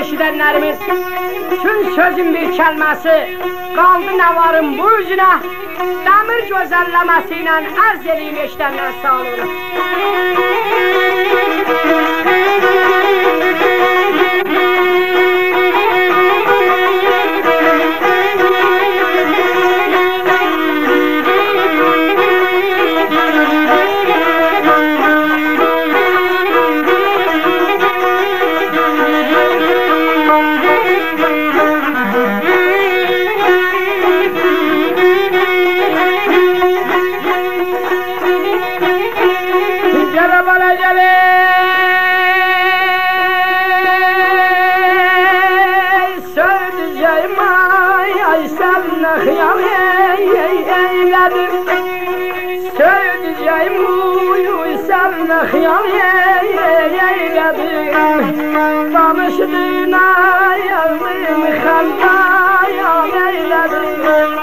eşidənlərimiz, tüm sözün bir kəlməsi qaldı nə varım bu üzünə, dəmir gözəlləməsi ilə ərz edeyim eşidənlər sağ olun. Xiyal eyledim, danışdığına yazdım, xəndayal eyledim.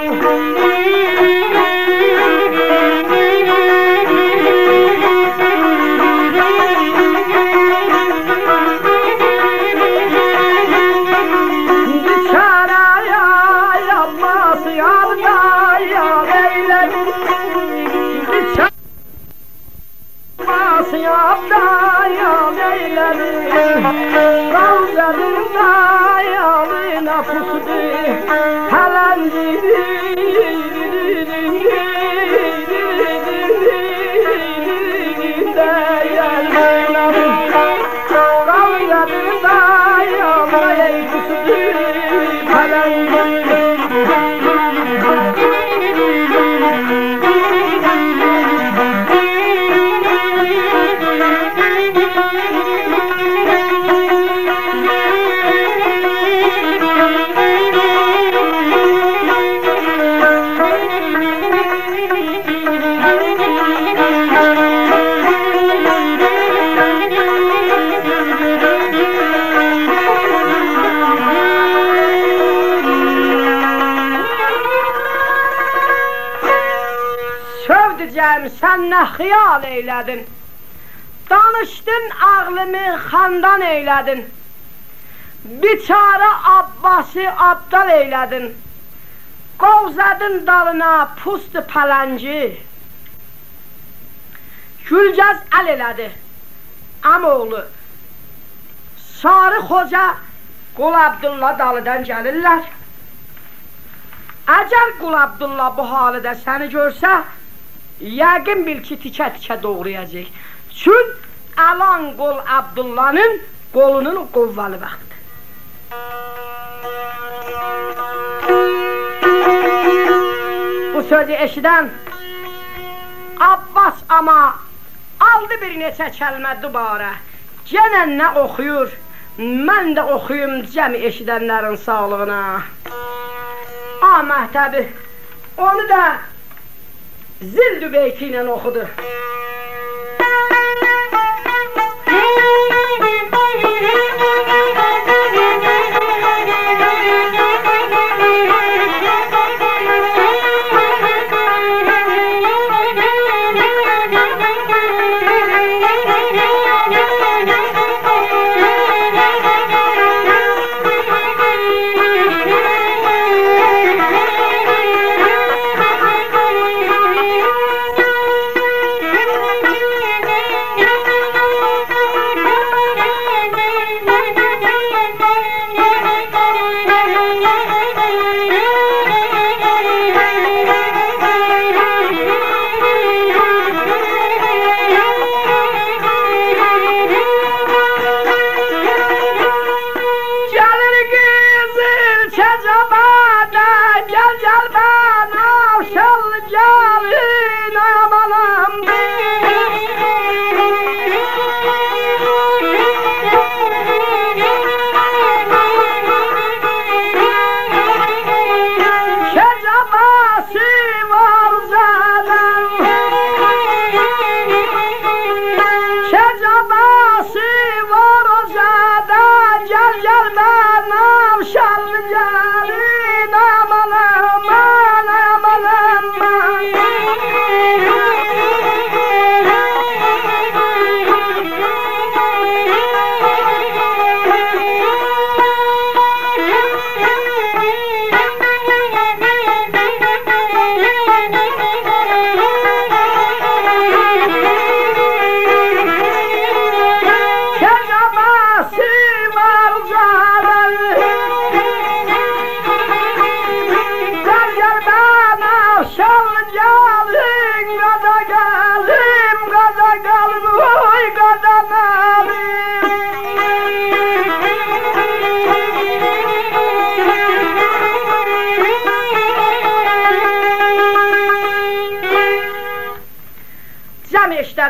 Biçaraya yapması yardayal eyledim. Yapdayal eyledim, Ravzadın dayalına pusudu, Sən nə xiyal eylədin, danışdın ağlımı xandan eylədin, biçara Abbası abdal eylədin, qovzadın dalına pustu pələnci, Gülgəz əl elədi, əmoğlu, Sarı Xoca Qul Abdullah dalıdan gəlirlər. Əgər Qul Abdullah bu halıda səni görsə, yəqin bil ki, tikə-tikə doğrayacaq. Çün, əlan Qul Abdullah'ın qolunun qovvalı vaxtı. Bu sözü eşidən Abbas ama aldı bir neçə kəlmə dubara. Genə nə oxuyur, mən də oxuyum cəmi eşidənlərin sağlığına. A məhtəbi, onu da Zildü beyti ilə oxudu.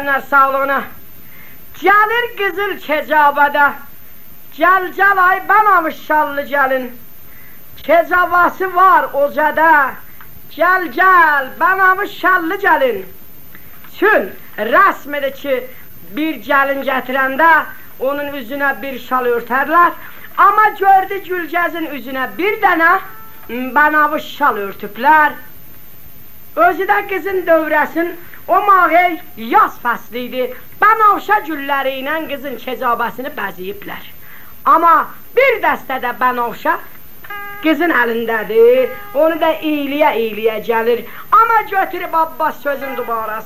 eşidənlər sağlığına. Gəlir qızıl kecabada, gəl ay banamış şallı gəlin. Kecabası var ocada, gəl banamış şallı gəlin. Çün rəsmidir ki, bir gəlin gətirəndə onun üzünə bir şal örtərlər. Amma gördü Gülgəzin üzünə bir dənə banamış şal örtüblər. Özü də qızın dövrəsin, o mağey yaz fəsli idi. Bənavşa gülləri ilə qızın kecabəsini bəziyiblər. Amma bir dəstə də bənavşa qızın əlindədir. Onu da iyliyə gəlir. Amma götürüb Abbas sözün dubarası.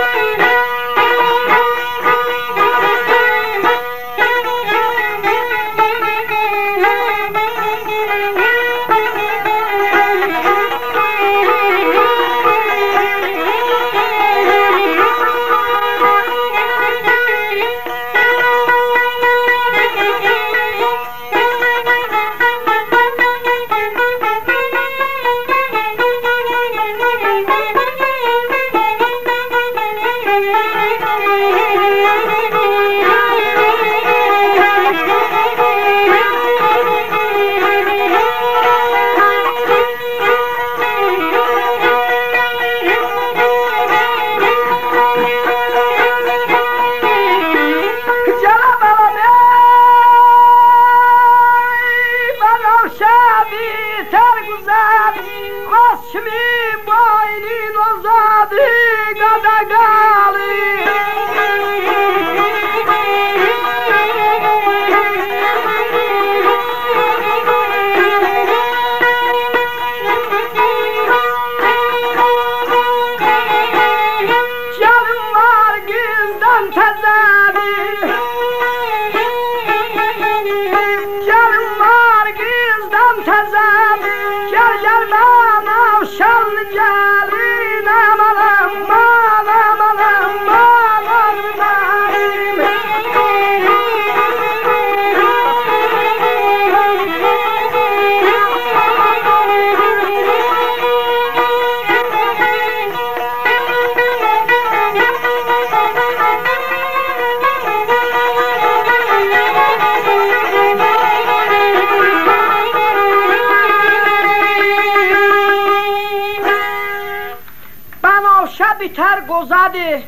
Biter qozadı,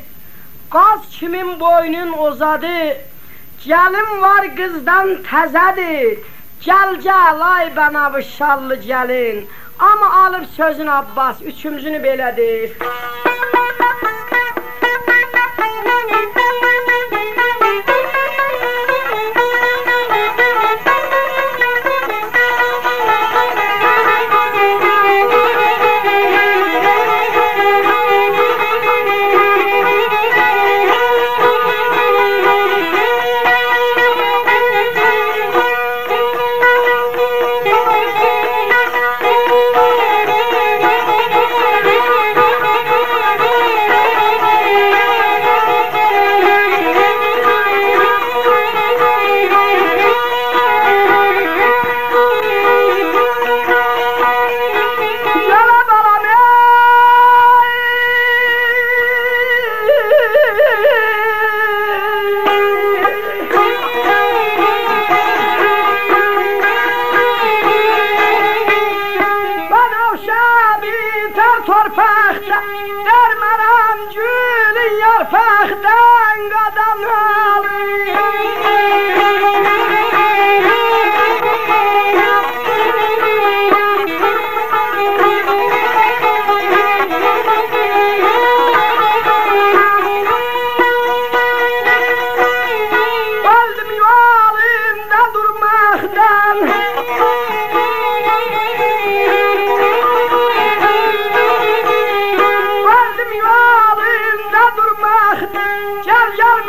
qaz kimin boynun ozadı, gəlin var qızdan təzədir, gəl ay bənavı şallı gəlin. Amma alıb sözün Abbas, üçümüzünü belədir. Gel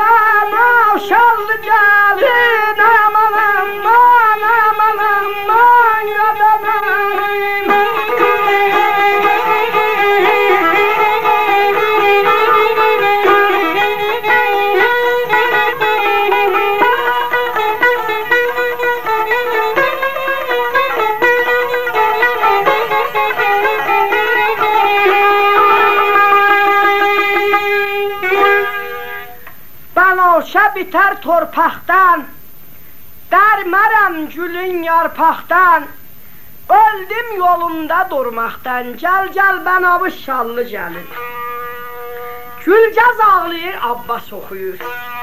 bitər torpaqdan, dərmərəm gülün yarpaqdan, öldüm yolunda durmaqdan, gəl Bənavi şallı gəlin. Gülgəz ağlayır, Abbas oxuyur.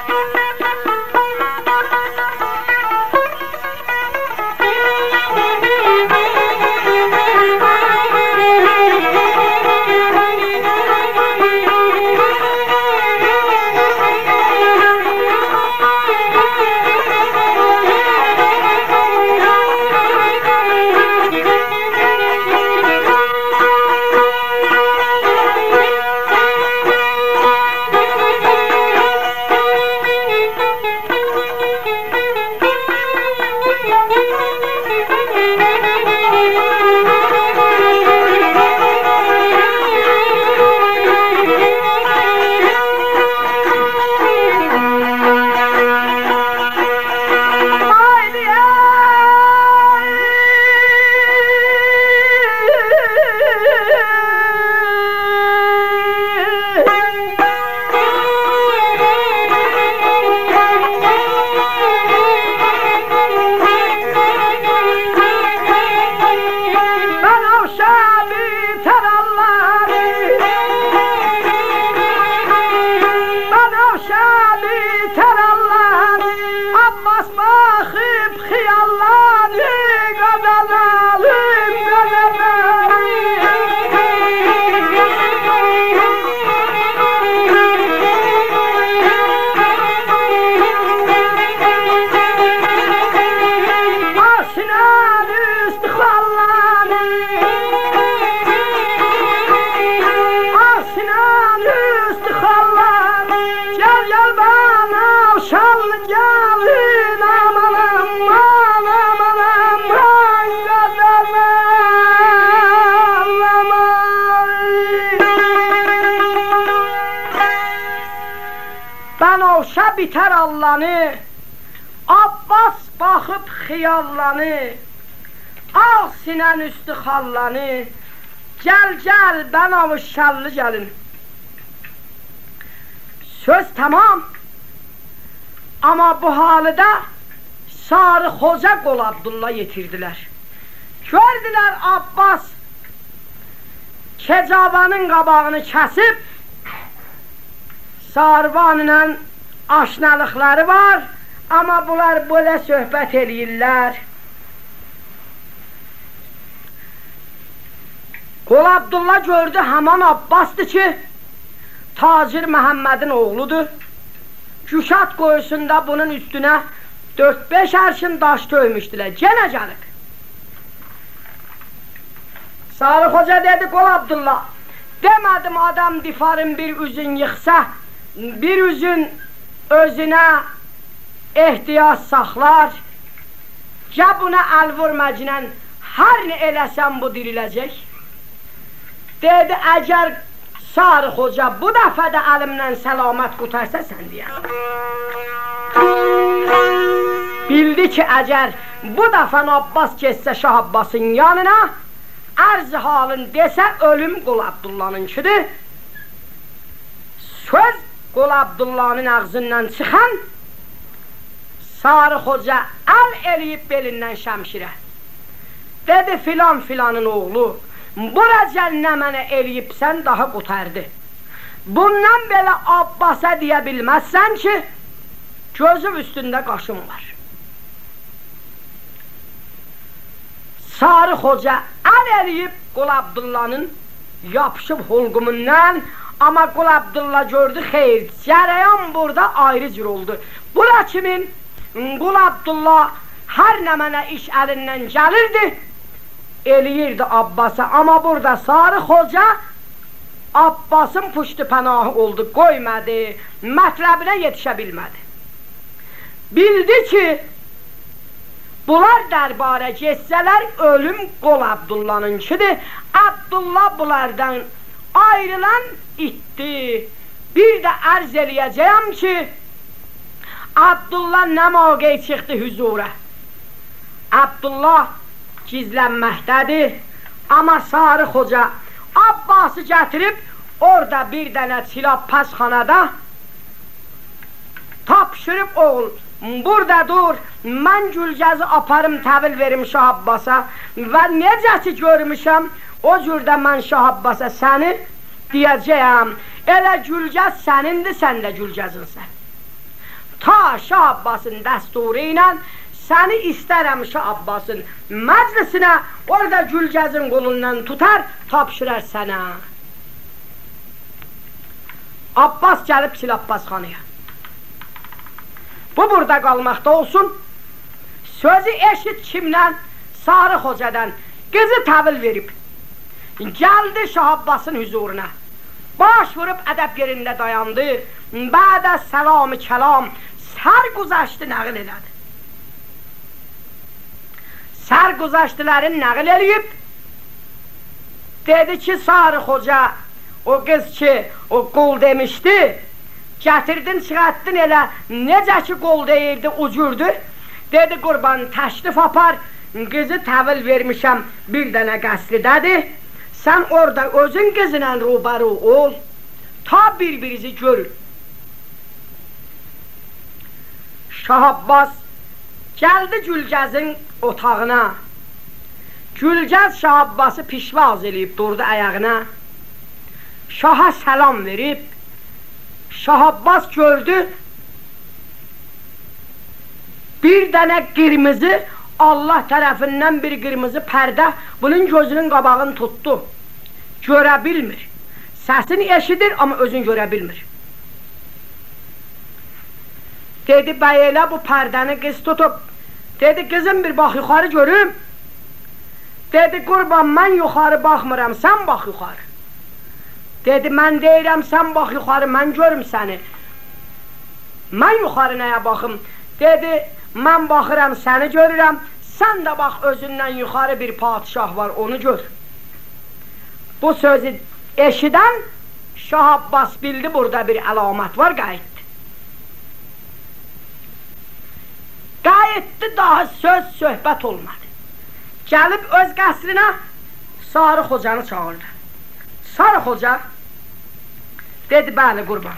Bənavşə bitər Allah'ını, Abbas baxıb xiyallanı, ağ sinən üstü xallanı, gəl Bənavi şallı gəlin. Söz tamam, ama bu halıda Sarı Xoca Qol Abdullah yetirdilər. Gördülər Abbas Kecavanın qabağını kəsib, Sarvan ilə aşnalıqları var, amma bunlar belə söhbət eləyirlər. Qol Abdullah gördü, həman Abbasdır ki, Tacir Məhəmmədin oğludur. Küşat qoyusunda bunun üstünə 4-5 ərşin daş töymüşdülər, genə gəlib. Sarı Xoca dedi, Qol Abdullah, demədim adam difarın bir üzün yıxsa, bir üzün özünə ehtiyac saxlar, ya buna əl vurməclə hər nə eləsən bu diriləcək. Dedi, əgər Sarı Xoca bu dəfə də əlimdən səlamət qutarsa sən deyəm. Bildi ki, əgər bu dəfə Abbas keçsə Şah Abbasın yanına, ərz halın desə ölüm Qol Abdullah'ınkidir. Söz Qol Abdullah'ın ağzından çıxan Sarı Xoca əl eləyib belindən şəmşirə. Dedi, filan filanın oğlu, bura cənnə mənə eləyibsən daha qutardı. Bundan belə Abbas'a deyə bilməzsən ki, gözüm üstündə qaşım var. Sarı Xoca əl eləyib Qol Abdullah'ın yapışıb hulqumundan, amma Qol Abdullah gördü, xeyr, cərəyan burada ayrı cür oldu. Bura kimin? Qol Abdullah hər nə mənə iş əlindən gəlirdi, eləyirdi Abbas'a, amma burada Sarı Xoca Abbas'ın puştu pənahı oldu, qoymadı, mətləbinə yetişə bilmədi. Bildi ki, bunlar dərbara geçsələr ölüm Qol Abdullah'ınkidir. Abdullah bunlardan ayrılan itdi. Bir də ərz eləyəcəyəm ki, Abdullah nə mövqe çıxdı hüzura. Abdullah gizlənməkdədir, amma Sarı Xoca Abbas'ı gətirib orada bir dənə silahpazxanada tapşırıb oğul, burada dur, mən Gülgəzi aparım, təhvil verim Şah Abbasa və necə ki görmüşəm, o cürdə mən Şah Abbasa səni deyəcəyəm, elə Gülgəz sənindir, sən də Gülgəzinsən. Ta Şah Abbasın dəsturu ilə səni istərəm Şah Abbasın məclisinə, orada Gülgəzin qolundan tutar, tapşırər sənə. Abbas gəlib Silabbasxanaya. Bu burada qalmaqda olsun, sözü eşit kimdən? Sarı Xocadan qızı təhvil verib. Gəldi Şah Abbasın huzuruna. Baş vurub ədəb yerində dayandı. Bədə səlam-ı kəlam sərgüzəşti nəql elədi. Sərgüzəştilərin nəql eləyib, dedi ki, Sarı Xoca, o qız ki, o qul demişdi, gətirdin, çıxartdın elə, necə ki qol deyirdi, ucurdu. Dedi, qurban, təşrif apar, qızı təhvil vermişəm, bir dənə qəsridədir. Sən orada özün qızla rubəru ol, ta bir-birizi görür. Şah Abbas gəldi Gülgəzin otağına. Gülgəz Şah Abbası pişvaz eləyib, durdu ayağına. Şaha səlam verib, Şah Abbas gördü, bir dənə qırmızı, Allah tərəfindən bir qırmızı pərdə bunun gözünün qabağını tutdu. Görə bilmir. Səsini eşidir, amma özünü görə bilmir. Dedi, bəy elə bu pərdəni qız tutub. Dedi, qızım bir bax yuxarı görüm. Dedi, qurban, mən yuxarı baxmıram, sən bax yuxarı. Dedi, mən deyirəm, sən bax yuxarı, mən görüm səni. Mən yuxarı nəyə baxım? Dedi, mən baxıram, səni görürəm, sən də bax, özündən yuxarı bir padişah var, onu gör. Bu sözü eşidən Şah Abbas bildi, burada bir əlamət var, qayıtdı. Qayıtdı, daha söz, söhbət olmadı. Gəlib öz qəsrinə Sarı Xocanı çağırdı. Sarı Xoca dedi, bəli qurban.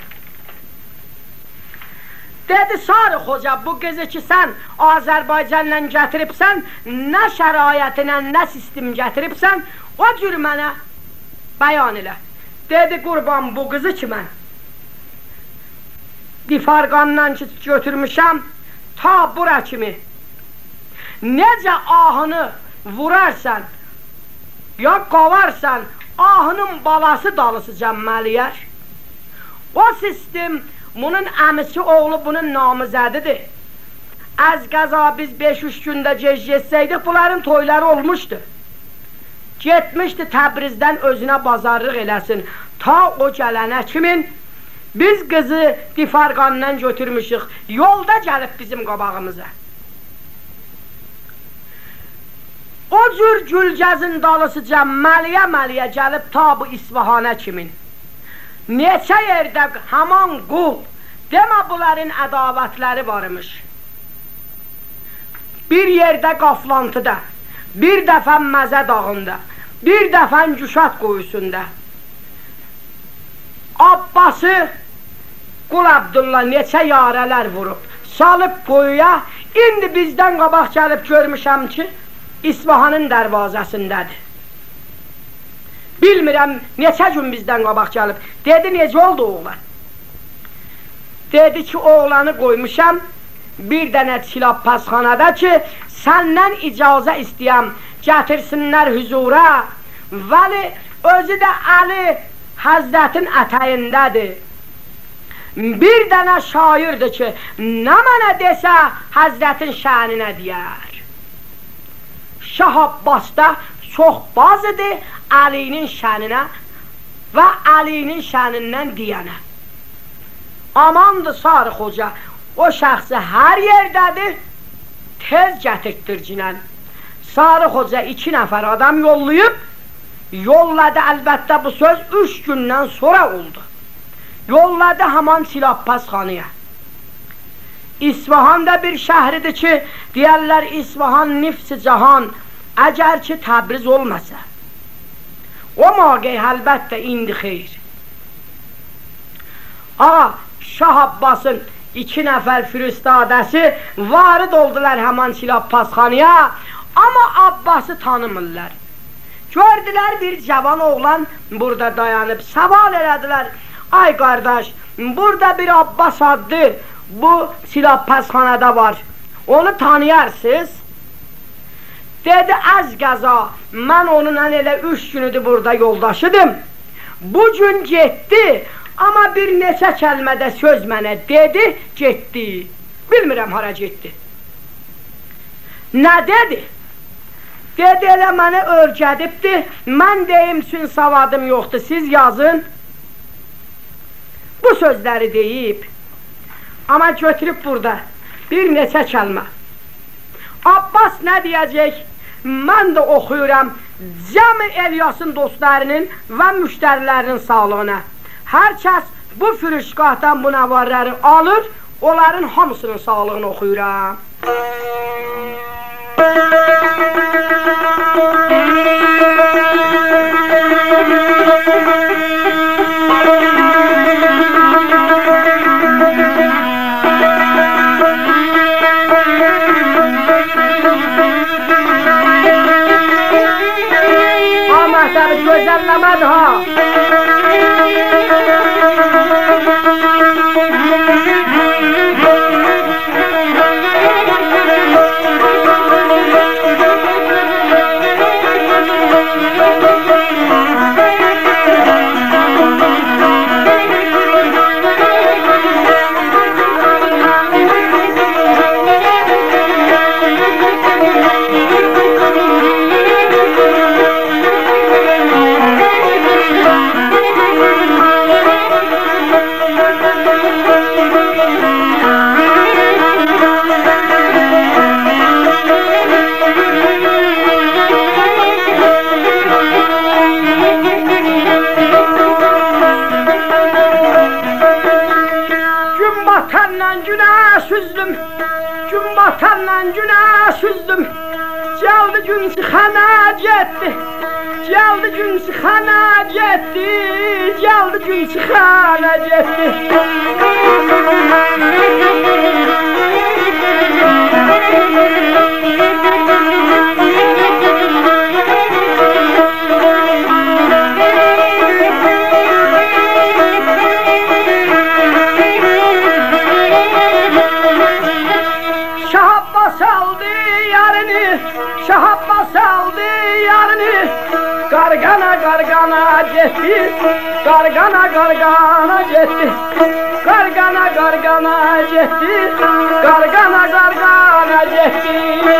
Dedi, Sarı Xoca, bu qızı ki sən Azərbaycanla gətiribsən, nə şərayətinə, nə sistem gətiribsən, o cür mənə bəyan elə. Dedi, qurban, bu qızı ki mən Difarqandan ki götürmüşəm, ta bura kimi necə ahını vurarsan, ya qavarsan, ahının balası dalısı cəmməliyər. O sistem, bunun əmisi oğlu bunun namizədidir. Az qəza biz 5-3 gündə gec getsəydik, bunların toyları olmuşdu. Getmişdi Təbrizdən özünə bazarlıq eləsin. Ta o gələnə kimin? Biz qızı Difarqandan götürmüşük, yolda gəlib bizim qabağımıza. O cür Gülgəzin dalısı cəmməliyə gəlib ta bu İsfahanə kimin. Neçə yerdə haman qul, demə bunların ədavətləri varmış. Bir yerdə Qaflantıda, bir dəfə Məzə dağında, bir dəfə Cüşat qoyusunda. Abbası Qul Abdullah neçə yarələr vurub, salıb qoyuya, indi bizdən qabaq gəlib görmüşəm ki, İsfahanın dərvazəsindədir. Bilmirəm, neçə gün bizdən qabaq gəlib. Dedi, necə oldu oğlan? Dedi ki, oğlanı qoymuşam bir dənə Silabbasxanada ki, səndən icazə istəyəm, gətirsinlər huzura. Vəli özü də Əli Həzrətin ətəyindədir. Bir dənə şairdir ki, nə mənə desə, Həzrətin şəninə deyər. Şah Abbasda çox bazıdır Əlinin şəninə və Əlinin şənindən deyənə. Amandır Sarı Xoca, o şəxsi hər yerdədir, tez gətirtdircinən. Sarı Xoca 2 nəfər adam yollayıb, yolladı əlbəttə bu söz 3 gündən sonra oldu. Yolladı haman Silabbasxanaya. İsfahan da bir şəhridir ki, deyərlər İsfahan nifs-i cahan, əgər ki Təbriz olmasa. O maqey əlbəttə indi xeyr. Ağa, Şah Abbasın 2 nəfər firistadəsi varid oldular həman Silahbazxanaya, amma Abbası tanımırlar. Gördülər bir cavan oğlan burada dayanıb, səval elədilər, ay qardaş, burada bir Abbas adlı bu Silahbazxanada var, onu tanıyarsınız? Dedi, az qəza, mən onunla elə 3 günüdür burada yoldaşıdım. Bu gün getdi, amma bir neçə kəlmədə söz mənə dedi, getdi. Bilmirəm hara getdi. Nə dedi? Dedi, elə mənə örgədibdi, mən deyim üçün savadım yoxdur, siz yazın. Bu sözləri deyib, amma götürüb burada bir neçə kəlmə. Abbas nə deyəcək? Mən də oxuyuram cəmi Elyasın dostlarının və müştərilərinin sağlığına. Hər kəs bu firişqahdan bu nəvarları alır, onların hamısının sağlığını oxuyuram. Gözəlləmədi ha. Gəldi gün sıxana getdi, gəldi gün sıxana getdi, gəldi gün sıxana getdi. Şahabbas aldı yarını, qarqana qarqana getdi, qarqana qarqana getdi, qarqana qarqana getdi, qarqana qarqana getdi.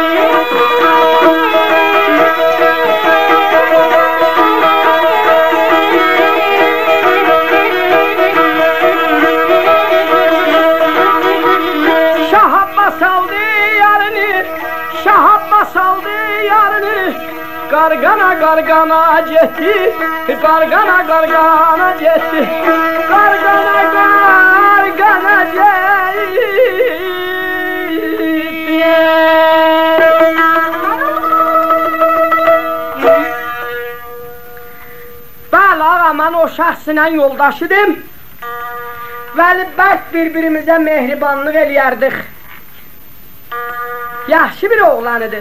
Şahabbas aldı yarını, Şahabbas aldı yarını, qarqana qarqana getdi, qarqana qarqana getdi, qarqana qarqana getdi. Bəli ağa, mən o şəxslə yoldaşıdım. Vəli bərk bir-birimizə mehribanlıq eləyərdik. Yaxşı bir oğlanıdır.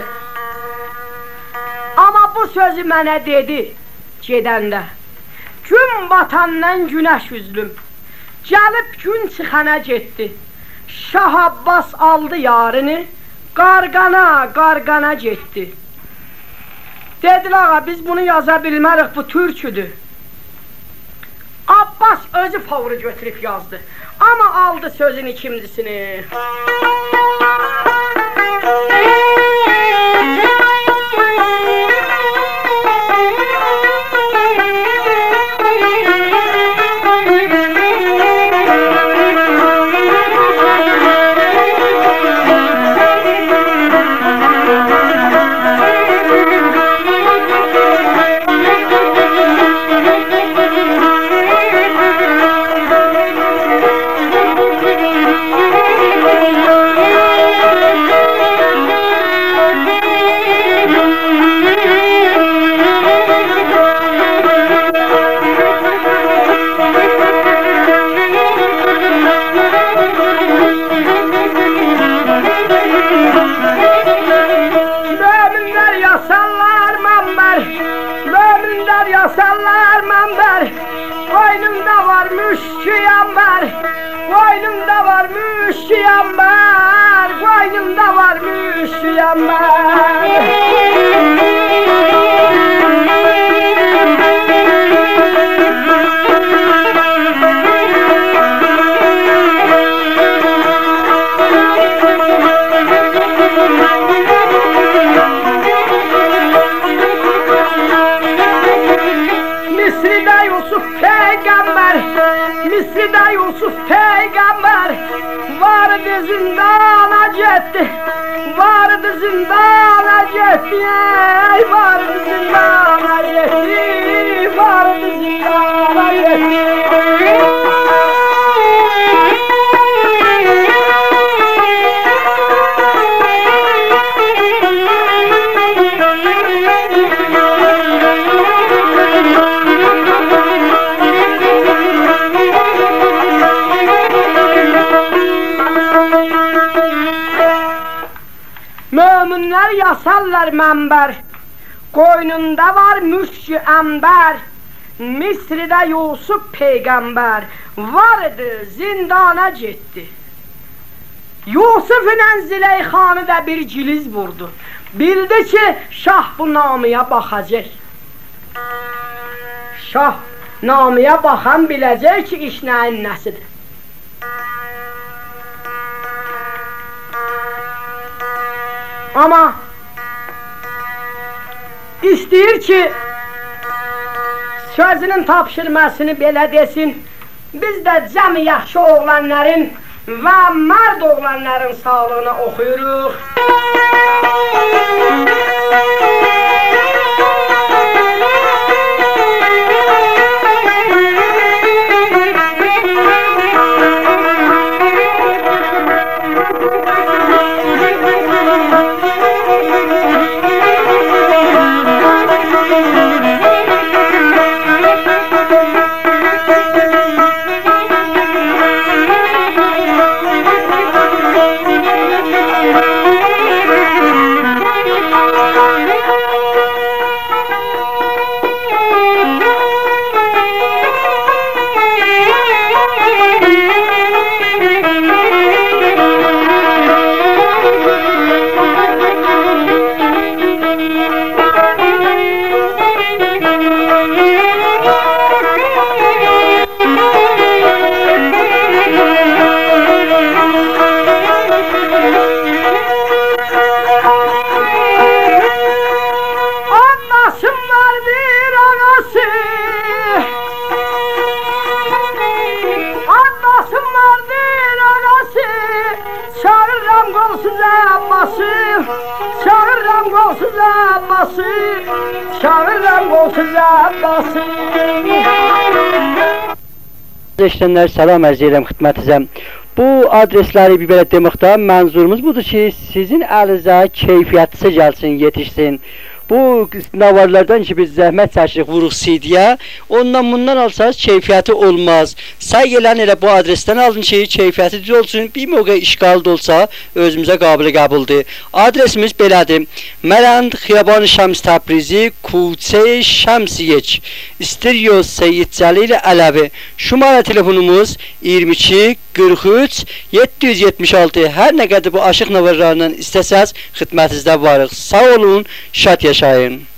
Amma bu sözü mənə dedi gedəndə. Gün batandan günəş üzlüm, gəlib gün çıxana getdi. Şah Abbas aldı yarını, qarqana qarqana getdi. Dedilər ağa, biz bunu yaza bilmərik, bu türküdür. Abbas özü favru götürüb yazdı, amma aldı sözün ikincisini. yasallar mənbər, möminlər yasallar mənbər, qoynumda var müşkü yanbar, qoynumda var müşkü yanbar, qoynumda var müşkü yanbar. Misri'de Yusuf peygamber vardı zindana gitti, vardı zindana gitti, vardı zindana gitti, vardı zindana gitti. Möminler yasallar mənbər, qoynunda var müşkü əmbər, Misri'de Yusuf peygamber vardı zindana gitti. Yusuf ile Züleyxanı da bir ciliz vurdu. Bildi ki şah bu namıya bakacak. Şah namıya bakan bilecek ki iş neyin nesidir. Ama istəyir ki sözünün tapşırmasını belə desin, biz də cəmi yaxşı oğlanların və mərd oğlanların sağlığına oxuyuruq. Çağırıram qolsuz Abbası, çağırıram qolsuz Abbası. İşlənlər, salam ərz edirəm xidmətinizə. Bu adresləri bir belə deməkdə mənzurumuz budur ki, sizin əlinizə keyfiyyətlisi gəlsin, yetişsin. Bu navarlardan ki biz zəhmət çəkirik, vuruq CD-yə, ondan bundan alsanız keyfiyyəti olmaz. Səy gələn elə bu adresdən alın ki, keyfiyyəti düz olsun, bir mövqə işgal da olsa özümüzə qabili qəbuldur. Adresimiz belədir. Mələnd Xiyaban-ı Şəms Təbrizi, Kuçe Şəmsiyek, İstiryo Seyyid Cəlil Ələvi. Şumara telefonumuz 22 43 776. Hər nə qədər bu aşıq navarlarından istəsəz xidmətinizdə varıq. Sağ olun, şad yaşayın.